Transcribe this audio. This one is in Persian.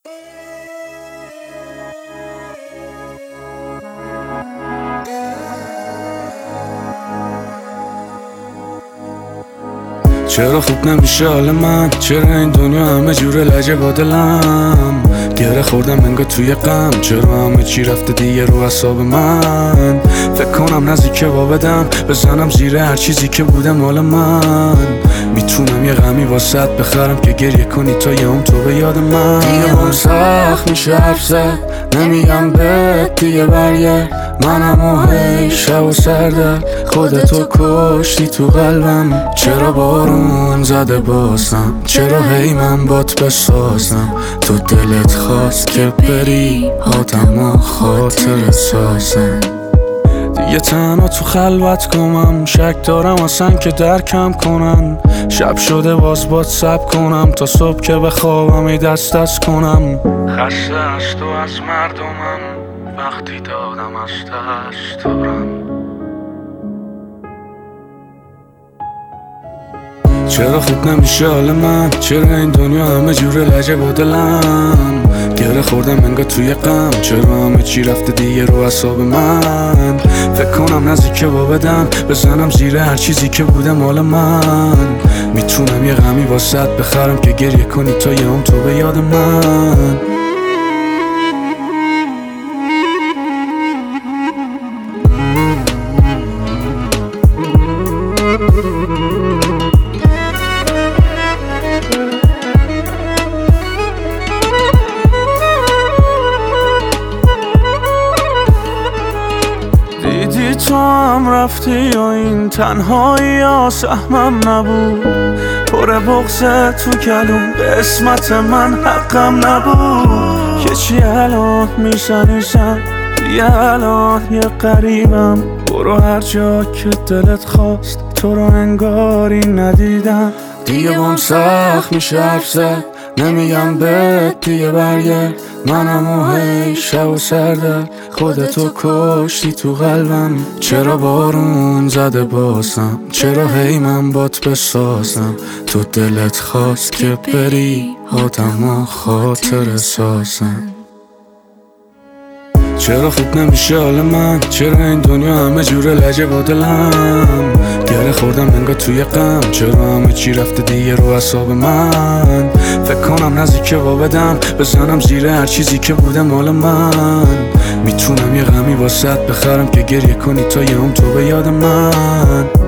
چرا خوب نمیشه حال من؟ چرا این دنیا همه جوره لجه با دلم؟ گره خوردم انگار توی غم، چرا همه چی رفته دیگه رو اعصاب من؟ فکر کنم نزدیکه با بدم بزنم زیر هر چیزی که بوده مال من. میتونم یه غمی واسط بخرم که گریه کنی تا یه هم تو به یاد من. دیگه هم سخت میشه حرف زد، نمیگم بهت دیگه برگرد. منم و هی شب و سرده خودتو کشتی تو قلبم. چرا بارون زده بازم؟ چرا هی من بات بسازم؟ تو دلت خواست که بری آدم و خاطر سازم. دیگه تنها تو خلوت کنم، شک دارم اصلا که درکم کنن. شب شده باز باد سب کنم تا صبح که بخوابم ای دست کنم. خسته از تو از مردمم وقتی دادم از دست دارم. چرا خوب نمیشه حال من؟ چرا این دنیا همه جوره لجه با دلم؟ گره خوردم انگار توی غم، چرا همه چی رفته دیگه رو اعصاب من؟ فکر کنم نزدیکه با بدم بزنم زیر هر چیزی که بوده مال من. میتونم یه غمی واسط بخرم که گریه کنی تا یه هم تو به یاد من. دیدی تو هم رفتی و این تنهایی ها سهمم نبود. پر بغضه تو کلون قسمت من حقم نبود. که چی الان میشنیشم دیگه الان یه قریبم. برو هر جا که دلت خواست تو رو انگاری ندیدم. دیگه بام سخت میشه حرف زد، نمیگم بهت دیگه برگرد. منم و هی شب و سرده خودتو کشتی تو قلبم. چرا بارون زده بازم؟ چرا هی من بات بسازم؟ تو دلت خواست که بری آدم و خاطر سازم. چرا خوب نمیشه حال من؟ چرا این دنیا همه جوره لجه با دلم؟ گره خوردم انگار توی غم، چرا همه چی رفته دیگه رو اعصاب من؟ فکر کنم نزدیکه با بدم بزنم زیر هر چیزی که بوده مال من. میتونم یه غمی واسط بخرم که گریه کنی تا یه هم تو به یاد من.